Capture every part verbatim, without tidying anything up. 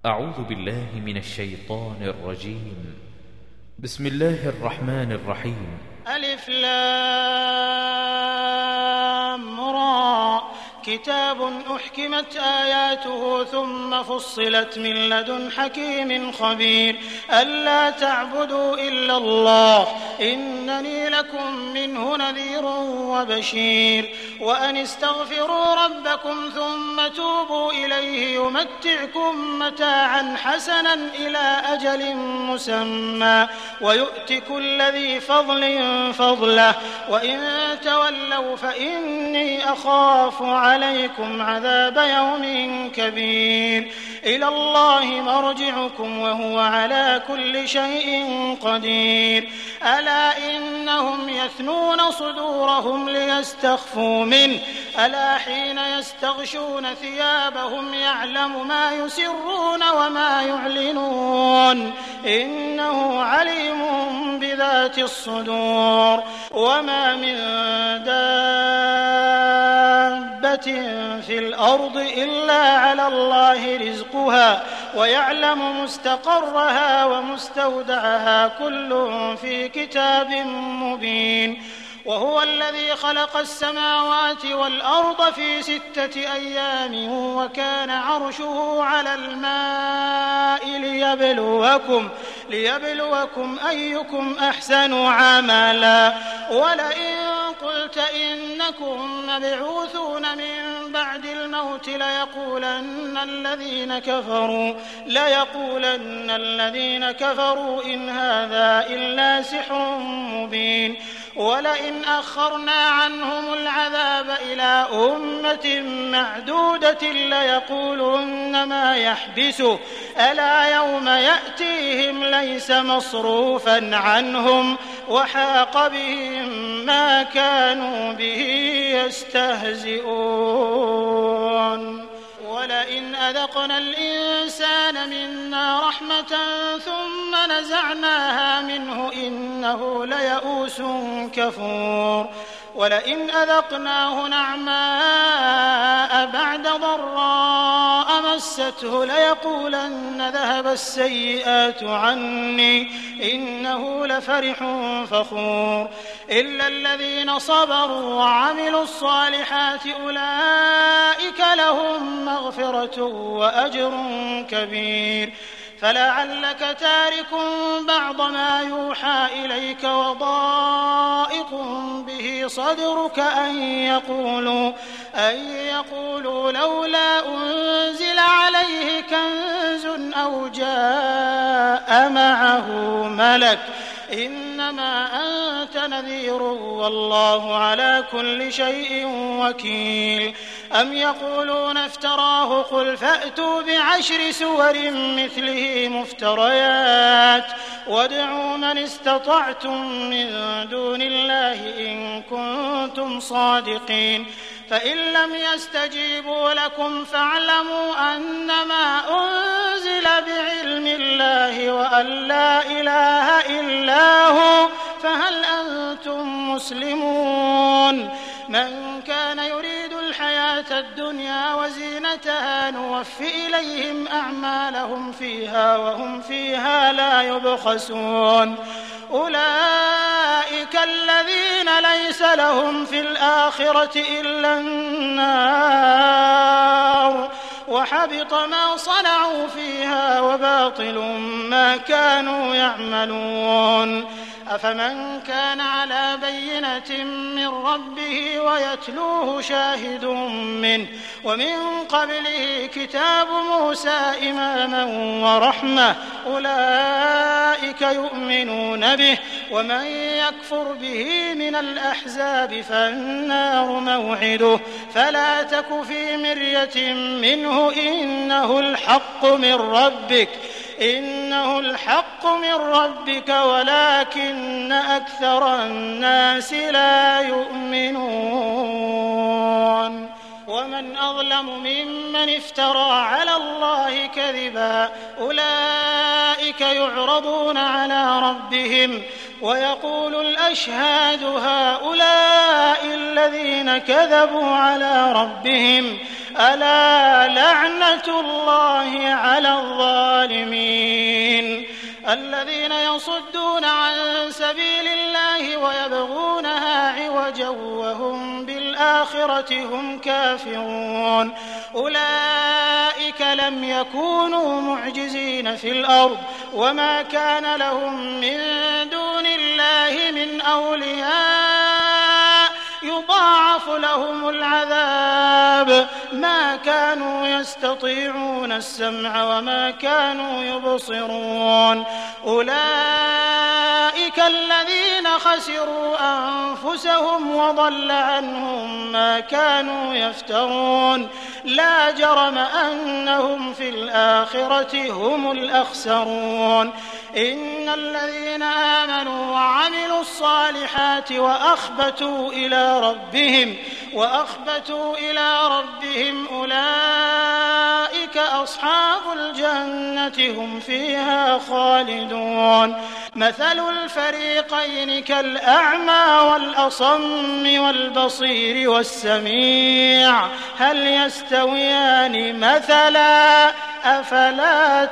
أعوذ بالله من الشيطان الرجيم. بسم الله الرحمن الرحيم. ألف لام را كتاب أحكمت آياته ثم فصلت من لدن حكيم خبير ألا تعبدوا إلا الله إنني لكم منه نذير وبشير وأن استغفروا ربكم ثم توبوا إليه يمتعكم متاعا حسنا إلى أجل مسمى ويؤت كل ذي فضل فضله وإن تولوا فإني أخاف عليكم عذاب يوم كبير إلى الله مرجعكم وهو على كل شيء قدير ألا إنهم يثنون صدورهم ليستخفوا منه ألا حين يستغشون ثيابهم يعلم ما يسرون وما يعلنون إنه عليم بذات الصدور وما من دابة في الأرض إلا على الله رزقها ويعلم مستقرها ومستودعها كل في كتاب مبين وهو الذي خلق السماوات والأرض في ستة أيام وكان عرشه على الماء ليبلوكم, ليبلوكم أيكم أحسن عملا ولئن قلت إنكم مبعوثون من بعد الموت ليقولن الذين كفروا ليقولن الذين كفروا إن هذا إلا سحر مبين ولئن أخرنا عنهم العذاب إلى أمة معدودة ليقولن ما يحبسه ألا يوم يأتيهم ليس مصروفا عنهم وحاق بهم ما كانوا به يستهزئون ولئن أذقنا الإنسان منا رحمة ثم نزعناها منه إنه ليئوس كفور ولئن أذقناه نعماء بعد ضراء مسته ليقولن ذهب السيئات عني إنه لفرح فخور إلا الذين صبروا وعملوا الصالحات أولئك لهم مغفرة وأجر كبير فلعلك تارك بعض ما يوحى إليك وضائق به صدرك أن يقولوا, أن يقولوا لولا أنزل عليه كنز أو جاء معه ملك إنما أنت نذير والله على كل شيء وكيل أم يقولون افتراه قل فأتوا بعشر سور مثله مفتريات وادعوا من استطعتم من دون الله إن كنتم صادقين فإن لم يستجيبوا لكم فاعلموا أنما أنزل بعلم الله وأن لا إله إلا هو فهل أنتم مسلمون من كان يريد الحياة الدنيا وزينتها نوفي إليهم أعمالهم فيها وهم فيها لا يبخسون أولئك الذين ليس لهم في الآخرة إلا النار وحبط ما صنعوا فيها وباطل ما كانوا يعملون أفمن كان على بينة من ربه ويتلوه شاهد منه ومن قبله كتاب موسى إماما ورحمة أولئك يؤمنون به ومن يكفر به من الأحزاب فالنار موعده فلا تك في مرية منه إنه الحق من ربك إنه الحق من ربك ولكن أكثر الناس لا يؤمنون ومن أظلم ممن افترى على الله كذبا أولئك يعرضون على ربهم ويقول الأشهاد هؤلاء الذين كذبوا على ربهم ألا لعنة الله على الظالمين. الذين يصدون عن سبيل الله ويبغونها عوجا وهم بالآخرة هم كافرون أولئك لم يكونوا معجزين في الأرض وما كان لهم من دون الله من أولياء يضاعف لهم العذاب ما كانوا يستطيعون السمع وما كانوا يبصرون أولئك الذين خسروا أنفسهم وضل عنهم ما كانوا يفترون لا جرم أنهم في الآخرة هم الأخسرون. إن الذين آمنوا وعملوا الصالحات وأخبتوا إلى ربهم وأخبتوا إلى ربهم أولئك أصحاب الجنة هم فيها خالدون. مثل الفريقين كالأعمى والأصم والبصير والسميع هل يستويان مثلا أفلا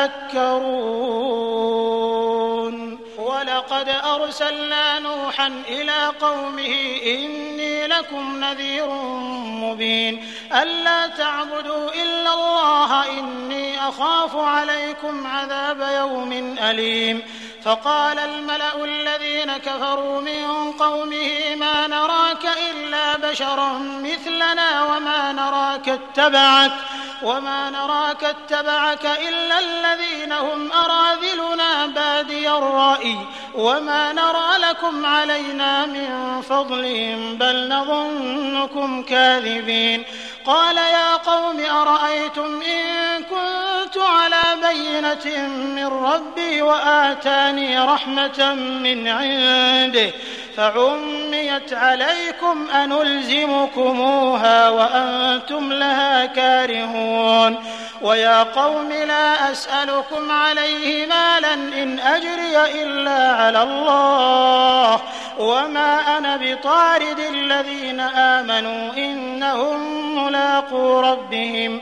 تذكرون. ولقد أرسلنا نوحا إلى قومه إني لكم نذير مبين ألا تعبدوا إلا الله إني أخاف عليكم عذاب يوم أليم. فقال الملأ الذين كفروا من قومه ما نراك إلا بشرا مثلنا وما نراك اتبعك وما نراك اتبعك إلا الذين هم أراذلنا بادي الرأي وما نرى لكم علينا من فضل بل نظنكم كاذبين. قال يا قوم أرأيتم إن كنت على بينة من ربي وآتاني رحمة من عنده فعميت عليكم أنلزمكموها وأنتم لها كارهون. ويا قوم لا أسألكم عليه مالا إن أجري إلا على الله وما أنا بطارد الذين آمنوا إنهم ملاقو ربهم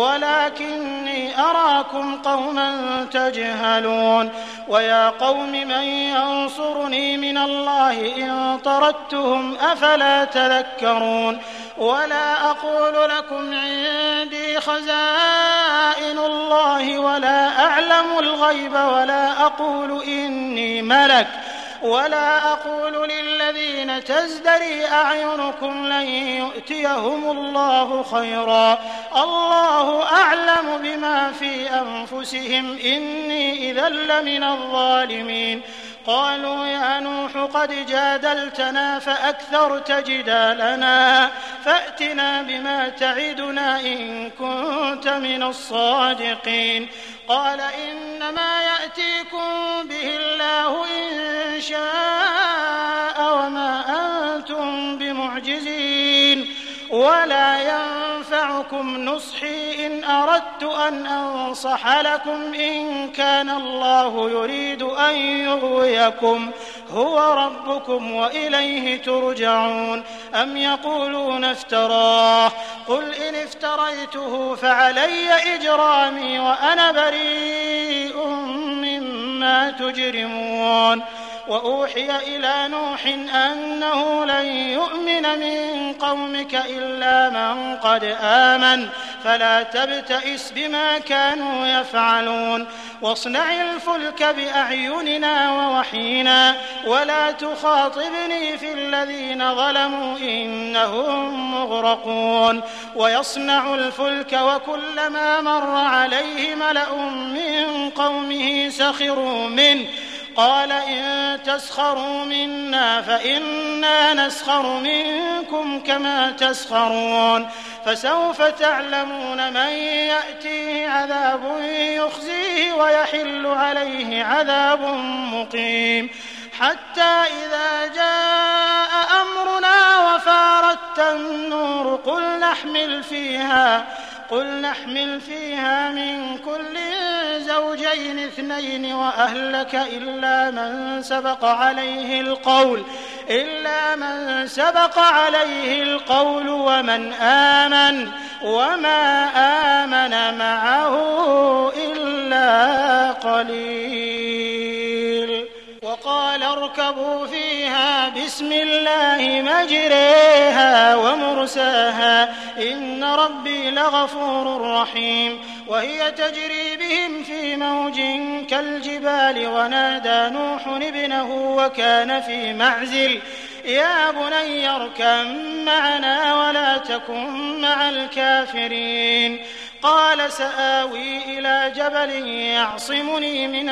ولكني أراكم قوما تجهلون. ويا قوم من ينصرني من الله إن طردتهم أفلا تذكرون. ولا أقول لكم عندي خزائن الله ولا أعلم الغيب ولا أقول إني ملك ولا أقول للذين تزدري أعينكم لن يؤتيهم الله خيرا الله أعلم بما في أنفسهم إني إذا لمن الظالمين. قالوا يا نوح قد جادلتنا فأكثرت جدالنا فأتنا بما تعدنا إن كنت من الصادقين. قال إنما يأتيكم به الله إن شاء وما أنتم بمعجزين ولا ينفعكم نصحي إن أردت أن أنصح لكم إن كان الله يريد أن يغويكم هو ربكم وإليه ترجعون. أم يقولون افتراه قل إن افتريته فعلي إجرامي وأنا بريء مما تجرمون. وأوحي إلى نوح أنه لن يؤمن من قومك إلا من قد آمن فلا تبتئس بما كانوا يفعلون. واصنع الفلك بأعيننا ووحينا ولا تخاطبني في الذين ظلموا إنهم مغرقون. ويصنع الفلك وكلما مر عليه ملأ من قومه سخروا منه قال إن تسخروا منا فإنا نسخر منكم كما تسخرون. فسوف تعلمون من يأتيه عذاب يخزيه ويحل عليه عذاب مقيم. حتى إذا جاء أمرنا وفارت النور قل نحمل فيها قل نحمل فيها من كل زوجين اثنين وأهلك إلا من سبق عليه القول إلا من سبق عليه القول ومن آمن وما آمن معه إلا قليل. وقال اركبوا فيها بسم الله مجريها ومرساها إن ربي لغفور رحيم. وهي تجري بهم في موج كالجبال ونادى نوح ابنه وكان في معزل يا بني اركب معنا ولا تكن مع الكافرين. قال سآوي إلى جبل يعصمني من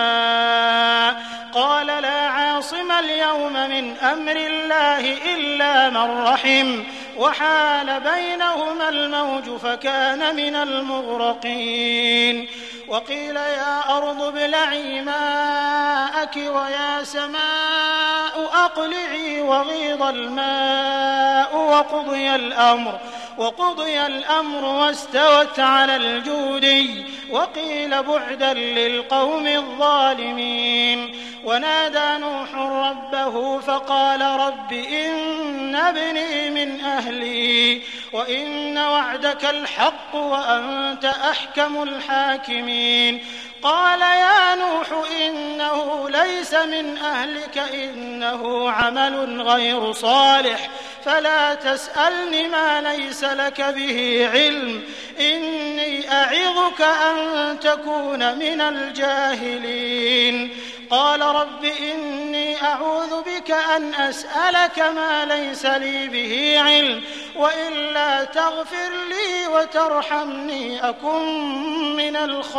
الماء قال لا عاصم اليوم من أمر الله إلا من رحم وحال بينهما الموج فكان من المغرقين. وقيل يا أرض ابلعي ماءك ويا سماء أقلعي وغيض الماء وقضي الأمر وقضي الأمر واستوت على الجودي وقيل بعدا للقوم الظالمين. ونادى نوح ربه فقال رب إن ابني من أهلي وإن وعدك الحق وأنت أحكم الحاكمين. قال يا نوح إنه ليس من أهلك إنه عمل غير صالح فلا تسألني ما ليس لك به علم إني أعظك أن تكون من الجاهلين. قال رب إني أعوذ بك أن أسألك ما ليس لي به علم وإلا تغفر لي وترحمني أكن من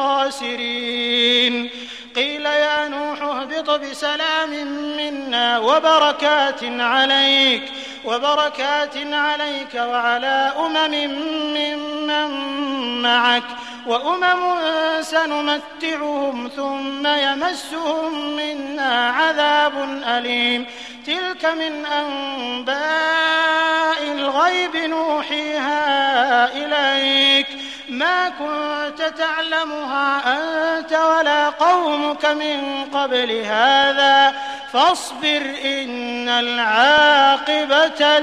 الخاسرين. قيل يا نوح اهبط بسلام منا وبركات عليك وبركات عليك وعلى أمم ممن معك وأمم سنمتعهم ثم يمسهم منا عذاب أليم. تلك من أنباء الغيب نوحيها إليك ما كنت تعلمها أنت ولا قومك من قبل هذا فاصبر إن العاقبة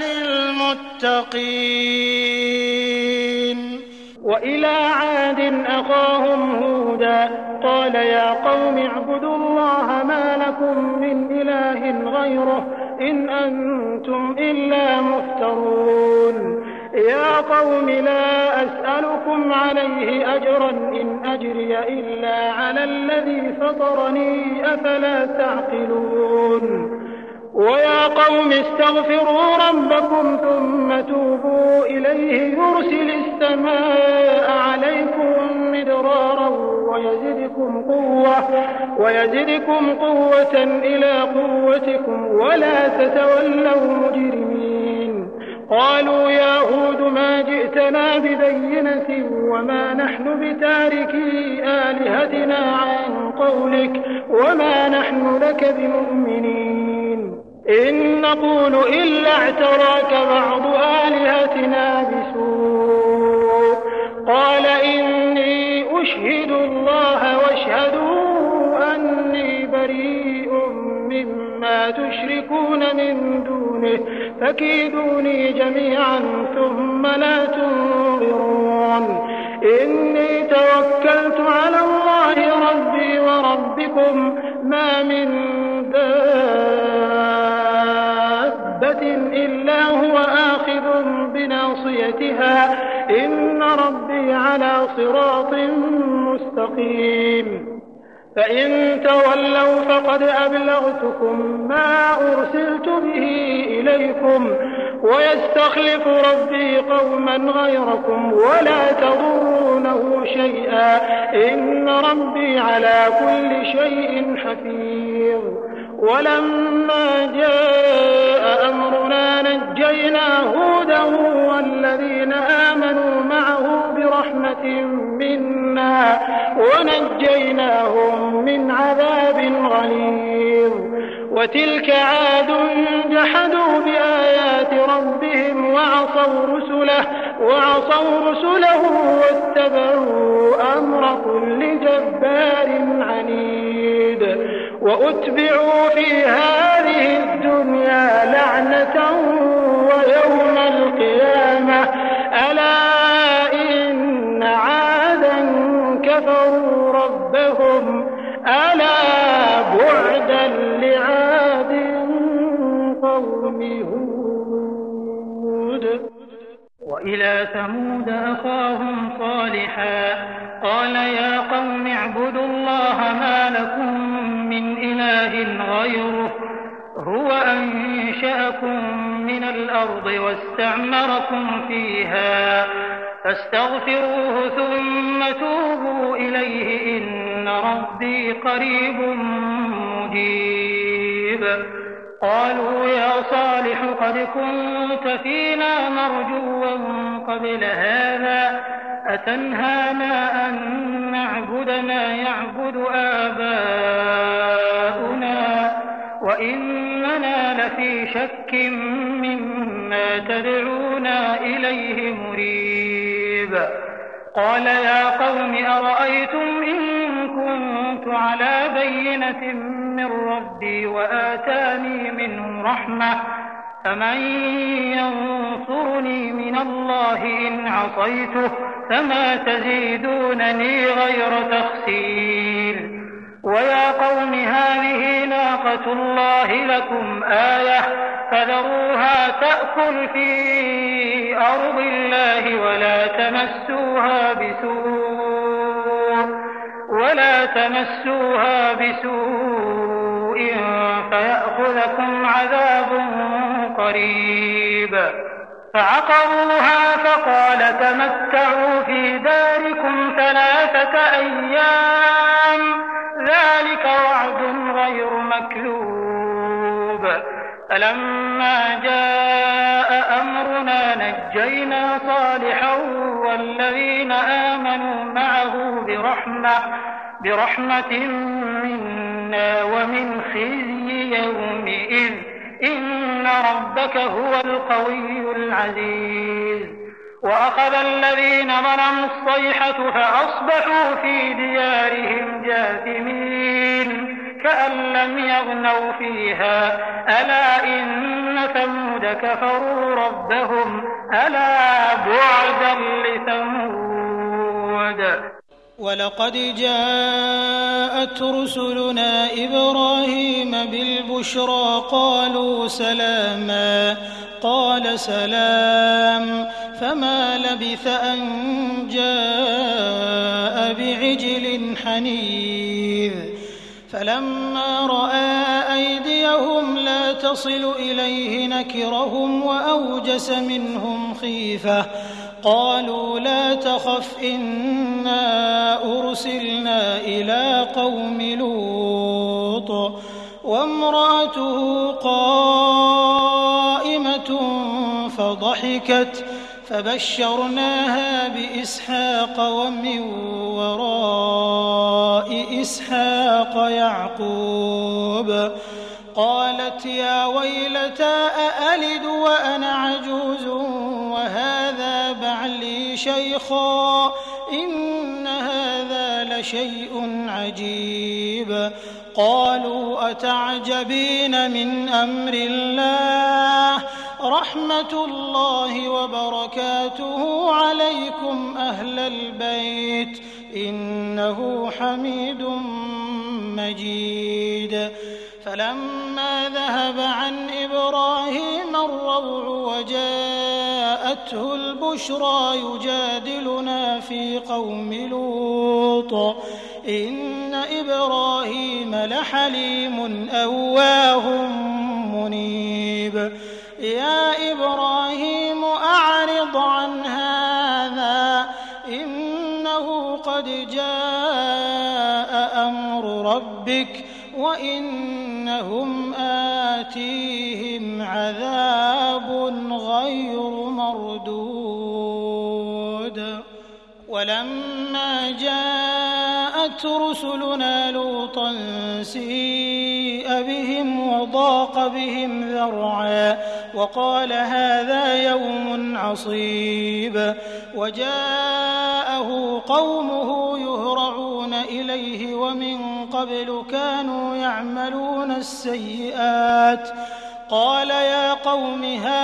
للمتقين. وإلى عاد أخاهم هودا قال يا قوم اعبدوا الله ما لكم من إله غيره إن أنتم إلا مفترون. يا قوم لا أسألكم عليه أجرا إن أجري إلا على الذي فطرني أفلا تعقلون. ويا قوم استغفروا ربكم ثم توبوا إليه يرسل السماء عليكم مدرارا ويزدكم قوة, ويزدكم قوة إلى قوتكم ولا تتولوا مجرمين. قالوا يا هود ما جئتنا ببينة وما نحن بتاركي آلهتنا عن قولك وما نحن لك بمؤمنين إن نقول إلا اعتراك بعض آلهتنا بسوء. قال إني أشهد الله واشهدوا أني بريء مما تشركون من دونه فكيدوني جميعا ثم لا تنظرون. إني توكلت على الله ربي وربكم ما من دابة إلا هو آخذ بناصيتها إن ربي على صراط مستقيم. فإن تولوا فقد أبلغتكم ما أرسلت به إليكم ويستخلف ربي قوما غيركم ولا تضرونه شيئا إن ربي على كل شيء حفيظ. ولما جاء أمرنا نجينا هودا والذين آمنوا معه برحمة منا ونجيناهم من عذاب غليظ. وتلك عاد جحدوا بآيات ربهم وعصوا رسله, وعصوا رسله واتبعوا أمر كل جبار عنيد. وأتبعوا في هذه الدنيا لعنة ويوم القيامة ألا وإلى ثمود أخاهم صالحا قال يا قوم اعبدوا الله ما لكم من إله غيره هو أنشأكم من الأرض واستعمركم فيها فاستغفروه ثم توبوا إليه إن ربي قريب مجيب. قالوا يا صالح قد كنت فينا مرجوا قبل هذا أتنهانا أن نعبد ما يعبد آباؤنا وإننا لفي شك مما تدعونا إليه مريب. قال يا قوم أرأيتم إن كنت على بينة من ربي وآتاني منه رحمة فمن ينصرني من الله إن عصيته فما تزيدونني غير تخسير. ويا قوم هذه ناقة الله لكم آية فذروها تأكل في أرض الله ولا تمسوها بسوء ولا تمسوها بسوء فيأخذكم عذاب قريب. فعقروها فقال تمتعوا في داركم ثلاثة أيام ذلك وعد غير مكذوب. فلما جاء أمرنا نجينا صالحا والذين آمنوا معه برحمة, برحمة منا ومن خزي يومئذ إن ربك هو القوي العزيز. وأخذ الذين ظلموا الصيحة فأصبحوا في ديارهم جاثمين كأن لم يغنوا فيها ألا إن ثمود كفروا ربهم ألا بعدا لثمود. ولقد جاءت رسلنا إبراهيم بالبشرى قالوا سلاما قال سلام فما لبث أن جاء بعجل حنيذ. فلما رأى أيديهم لا تصل إليه نكرهم وأوجس منهم خيفة قالوا لا تخف إنا أرسلنا إلى قوم لوط وامرأته قائمة فضحكت فبشرناها بإسحاق ومن وراء إسحاق يعقوب. قالت يا ويلتى أألد وأنا عجوز وهذا بعلي شيخا إن هذا لشيء عجيب. قالوا أتعجبين من أمر الله رحمة الله وبركاته عليكم أهل البيت إنه حميد مجيد. فلما ذهب عن إبراهيم الروع وجاءته البشرى يجادلنا في قوم لوط إن إبراهيم لحليم أواه منيب. يا إبراهيم أعرض عن هذا إنه قد جاء أمر ربك وإنهم آتيهم عذاب غير مردود. ولما جاءت رسلنا لوطا سيء بهم وضاق بهم ذرعا وقال هذا يوم عصيب. وجاءه قومه يهرعون إليه ومن قبل كانوا يعملون السيئات قال يا قوم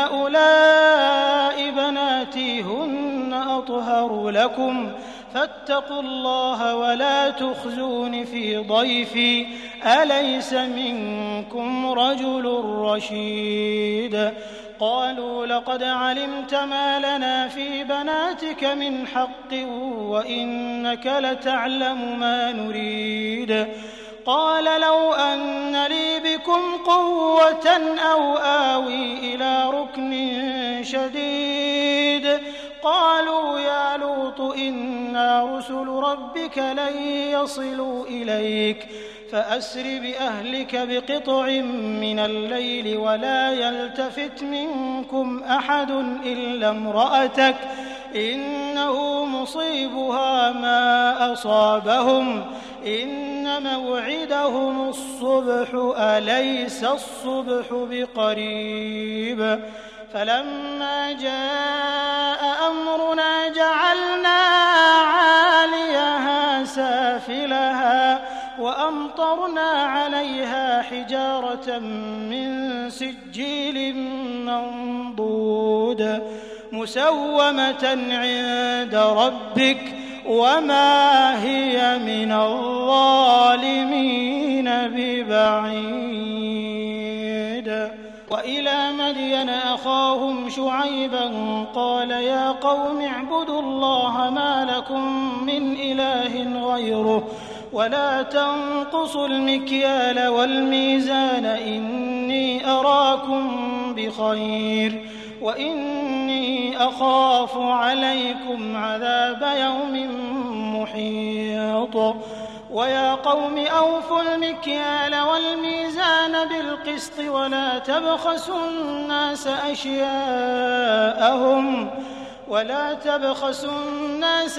هؤلاء بناتي هن أطهر لكم فاتقوا الله ولا تخزون في ضيفي أليس منكم رجل رشيد. قالوا لقد علمت ما لنا في بناتك من حق وإنك لتعلم ما نريد. قال لو أن لي بكم قوة أو آوي إلى ركن شديد. قالوا يا لوط إنا رسل ربك لن يصلوا إليك فأسر بأهلك بقطع من الليل ولا يلتفت منكم أحد إلا امرأتك إنه مصيبها ما أصابهم إن موعدهم الصبح أليس الصبح بقريب. فلما جاء أمرنا جعلنا عاليها سافلها وأمطرنا عليها حجارة من سجيل منضود مسومة عند ربك وما هي من الظالمين ببعيد. وإلى مدين أخاهم شعيبا قال يا قوم اعبدوا الله ما لكم من إله غيره ولا تنقصوا المكيال والميزان إني أراكم بخير وإني أخاف عليكم عذاب يوم محيط. ويا قوم أوفوا المكيال والميزان بالقسط ولا تبخسوا الناس أشياءهم ولا تبخسوا الناس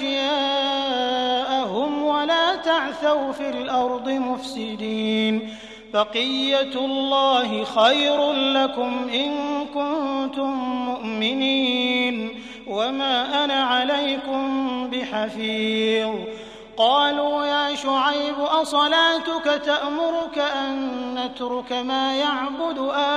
أشياءهم ولا تعثوا في الأرض مفسدين. بقية الله خير لكم إن كنتم مؤمنين وما أنا عليكم بحفيظ. قالوا يا شعيب أصلاتك تأمرك أن نترك ما يعبد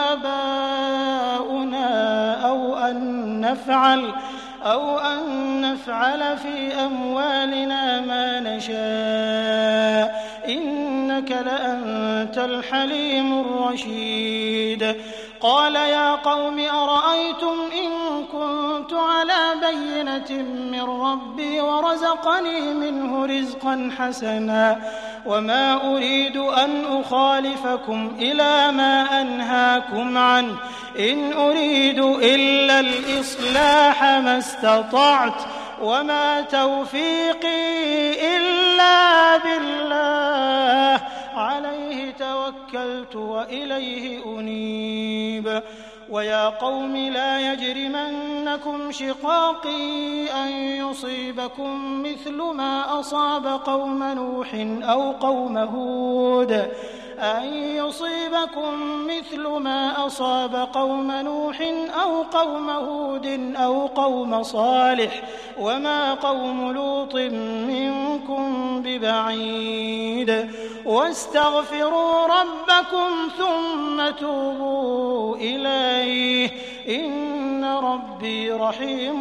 آباؤنا أو أن نفعل أو أن نفعل في أموالنا ما نشاء إنك لأنت الحليم الرشيد. قال يا قوم أرأيتم إن كنت على بينة من ربي ورزقني منه رزقا حسنا وما أريد أن أخالفكم إلى ما أنهاكم عنه إن أريد إلا الإصلاح ما استطعت وما توفيقي إلا بالله عليه توكلت وإليه أنيب. ويا قوم لا يجرمنكم شقاقي أن يصيبكم مثل ما أصاب قوم نوح أو قوم هود أن يصيبكم مثل ما أصاب قوم نوح أو قوم هود أو قوم صالح وما قوم لوط منكم ببعيد. واستغفروا ربكم ثم توبوا إليه إن ربي رحيم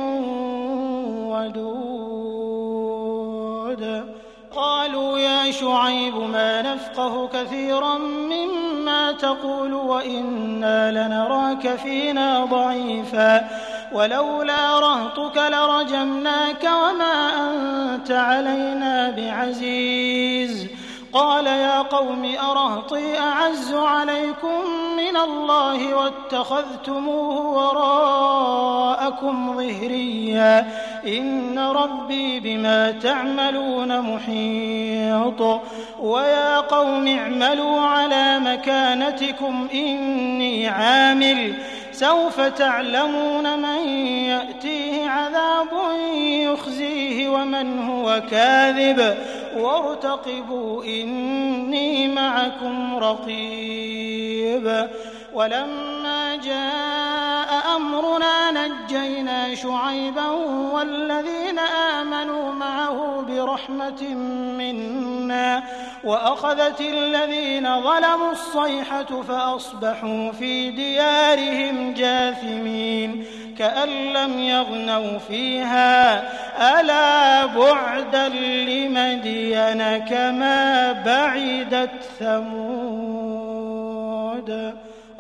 ودود. قالوا يا شعيب ما نفقه كثيرا مما تقول وإنا لنراك فينا ضعيفا ولولا رهطك لرجمناك وما أنت علينا بعزيز. قال يا قوم أرهطي أعز عليكم من الله واتخذتموه وراءكم ظهريا إن ربي بما تعملون محيط. ويا قوم اعملوا على مكانتكم إني عامل سوف تعلمون من يأتيه عذاب يخزيه ومن هو كاذب وارتقبوا إني معكم رقيب. ولما جاء أمرنا نجينا شعيبا والذين آمنوا معه برحمة منا وأخذت الذين ظلموا الصيحة فأصبحوا في ديارهم جاثمين كأن لم يغنوا فيها ألا بعدا لمدين كما بعدت ثمود.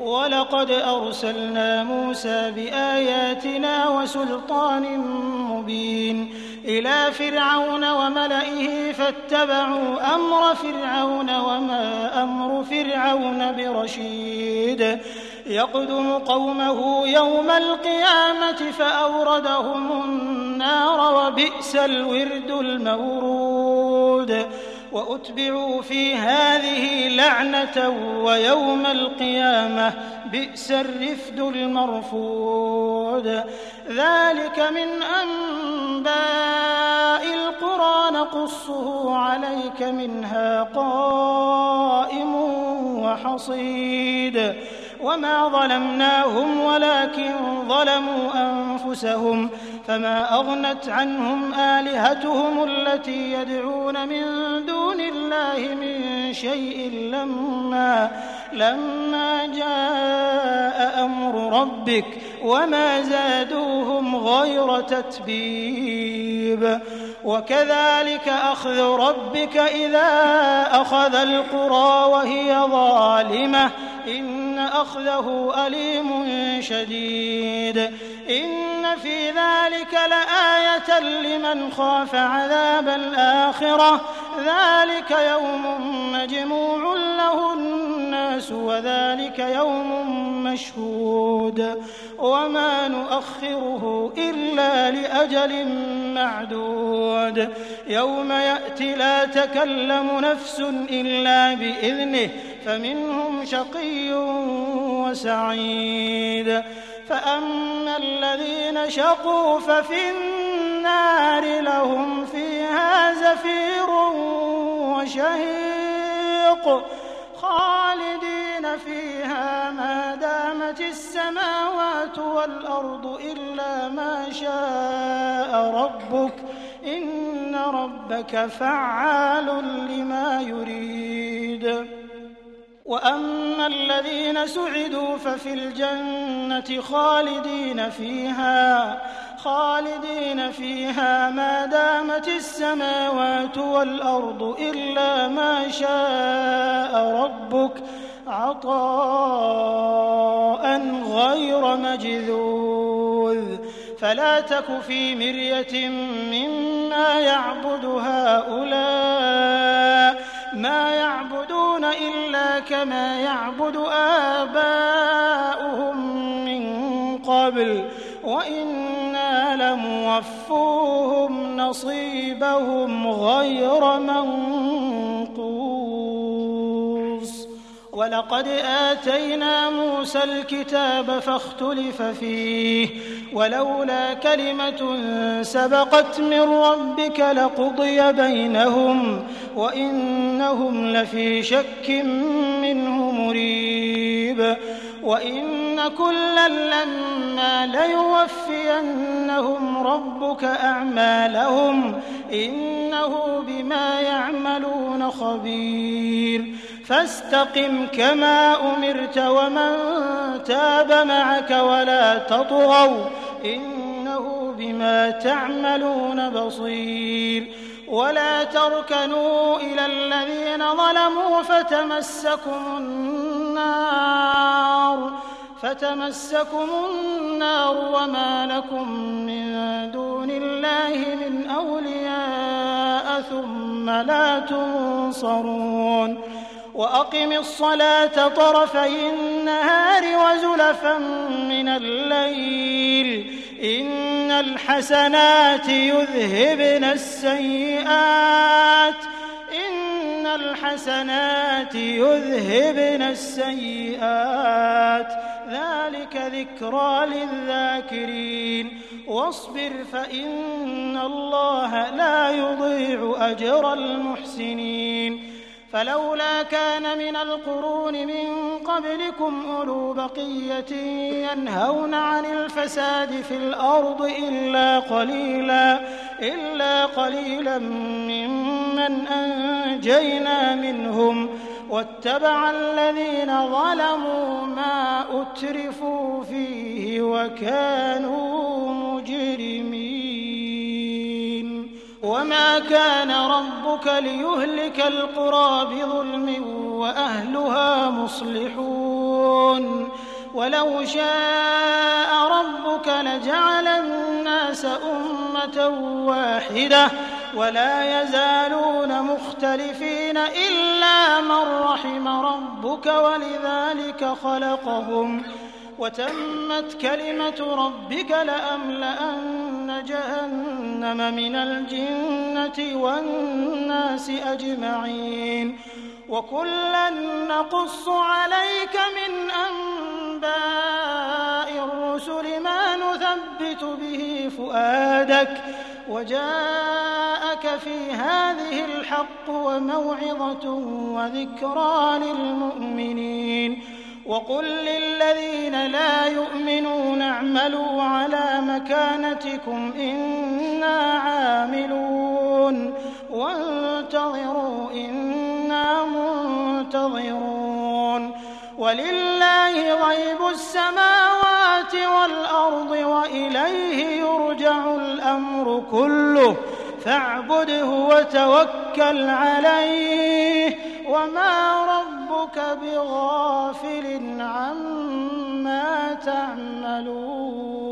وَلَقَدْ أَرْسَلْنَا مُوسَىٰ بِآيَاتِنَا وَسُلْطَانٍ مُّبِينٍ إِلَىٰ فِرْعَوْنَ وَمَلَئِهِ فَاتَّبَعُوا أَمْرَ فِرْعَوْنَ وَمَا أَمْرُ فِرْعَوْنَ بِرَشِيدٍ يَقْدُمُ قَوْمَهُ يَوْمَ الْقِيَامَةِ فَأَوْرَدَهُمُ النَّارَ وَبِئْسَ الْوِرْدُ الْمَوْرُودُ وَأُتْبِعُوا فِي هَٰذِهِ لَعْنَةً وَيَوْمَ الْقِيَامَةِ بِئْسَ الرِّفْدُ الْمَرْفُودُ ذَٰلِكَ مِنْ أَنبَاءِ الْقُرَىٰ نَقُصُّهُ عَلَيْكَ مِنْهَا قَائِمٌ وَحَصِيدٌ وَمَا ظَلَمْنَاهُمْ وَلَٰكِن ظَلَمُوا أَنفُسَهُمْ فَمَا أَغْنَتْ عَنْهُمْ آلِهَتُهُمُ الَّتِي يَدْعُونَ مِن دُونِ اللَّهِ مِن شَيْءٍ لَّمَّا لَمَّا جَاءَ أَمْرُ رَبِّكَ وَمَا زَادُوهُمْ غَيْرَ تَتْبِيبٍ وَكَذَٰلِكَ أَخْذُ رَبِّكَ إِذَا أَخَذَ الْقُرَىٰ وَهِيَ ظَالِمَةٌ إِنَّ أَخْذَهُ أَلِيمٌ شَدِيدٌ إِنَّ في ذَلِكَ لَآيَةً لِّمَنْ خَافَ عَذَابَ الْآخِرَةِ ذَلِكَ يَوْمٌ مَّجْمُوعٌ لَّهُ النَّاسُ وَذَلِكَ يَوْمٌ مَّشْهُودٌ وَمَا نُؤَخِّرُهُ إِلَّا لِأَجَلٍ مَّعْدُودٍ يَوْمَ يَأْتِ لَا تَكَلَّمُ نَفْسٌ إِلَّا بِإِذْنِهِ فَمِنْهُمْ شَقِيٌّ وَسَعِيدٌ فَأَمَّا الَّذِينَ شَقُوا فَفِي النَّارِ لَهُمْ فِيهَا زَفِيرٌ وَشَهِيقٌ خَالِدِينَ فِيهَا مَا دَامَتِ السَّمَاوَاتُ وَالْأَرْضُ إِلَّا مَا شَاءَ رَبُّكَ إِنَّ رَبَّكَ فَعَّالٌ لِّمَا يُرِيدُ وَأَمَّا الَّذِينَ سُعِدُوا فَفِي الْجَنَّةِ خَالِدِينَ فِيهَا خَالِدِينَ فِيهَا مَا دَامَتِ السَّمَاوَاتُ وَالْأَرْضُ إِلَّا مَا شَاءَ رَبُّكَ عَطَاءً غَيْرَ مَجْذُوذٍ فَلَا تَكُ فِي مِرْيَةٍ مِّمَّا يَعْبُدُ هَٰؤُلَاءِ مَا يَعْبُدُونَ إِلَّا كَمَا يَعْبُدُ آبَاؤُهُم مِّن قَبْلُ وَإِنَّا لَمُوَفُّوهُمْ نَصِيبَهُمْ غَيْرَ مَنقُوصٍ وَلَقَدْ آتَيْنَا مُوسَى الْكِتَابَ فَاخْتُلِفَ فِيهِ وَلَوْلَا كَلِمَةٌ سَبَقَتْ مِن رَّبِّكَ لَقُضِيَ بَيْنَهُمْ وَإِنَّهُمْ لَفِي شَكٍّ مِّنْهُ مُرِيبٍ وَإِنَّ كُلًّا لَّمَّا لَيُوَفِّيَنَّهُمْ رَبُّكَ أَعْمَالَهُمْ إِنَّهُ بِمَا يَعْمَلُونَ خَبِيرٌ فَاسْتَقِمْ كَمَا أُمِرْتَ وَمَن تَابَ مَعَكَ وَلَا تَطْغَوْا إِنَّهُ بِمَا تَعْمَلُونَ بَصِيرٌ وَلَا تَرْكَنُوا إِلَى الَّذِينَ ظَلَمُوا فَتَمَسَّكُمُ النَّارُ فَتَمَسَّكُمُ النَّارُ وَمَا لَكُم مِّن دُونِ اللَّهِ مِنْ أَوْلِيَاءَ ثُمَّ لَا تُنصَرُونَ وَأَقِمِ الصَّلَاةَ طَرَفَيِ النَّهَارِ وَزُلَفًا مِّنَ اللَّيْلِ إِنَّ الْحَسَنَاتِ يُذْهِبْنَ السَّيِّئَاتِ إِنَّ الْحَسَنَاتِ يُذْهِبْنَ السَّيِّئَاتِ ذَلِكَ ذِكْرَىٰ لِلذَّاكِرِينَ وَاصْبِرْ فَإِنَّ اللَّهَ لَا يُضِيعُ أَجْرَ الْمُحْسِنِينَ فَلَوْلَا كَانَ مِنَ الْقُرُونِ مِن قَبْلِكُمْ أُولُو بَقِيَّةٍ يَنْهَوْنَ عَنِ الْفَسَادِ فِي الْأَرْضِ إِلَّا قَلِيلًا إِلَّا قَلِيلًا مِّمَّنْ أَنجَيْنَا مِنْهُمْ وَاتَّبَعَ الَّذِينَ ظَلَمُوا مَا أُتْرِفُوا فِيهِ وَكَانُوا مُجْرِمِينَ وَمَا كَانَ رَبُّكَ لِيُهْلِكَ الْقُرَىٰ بِظُلْمٍ وَأَهْلُهَا مُصْلِحُونَ يعملون ولو شاء ربك لجعل الناس أمة واحدة ولا يزالون مختلفين إلا من رحم ربك ولذلك خلقهم وتمت كلمة ربك لأملأن جهنم من الجنة والناس أجمعين وكلا نقص عليك من أنباء الرسل ما نثبت به فؤادك وجاءك في هذه الحق وموعظة وذكرى للمؤمنين وقل للذين لا يؤمنون اعملوا على مكانتكم إنا عاملون وانتظروا إنا منتظرون ولله غيب السماوات والأرض وإليه يرجع الأمر كله فاعبده وتوكل عليه وما ربك بغافل عما تعملون.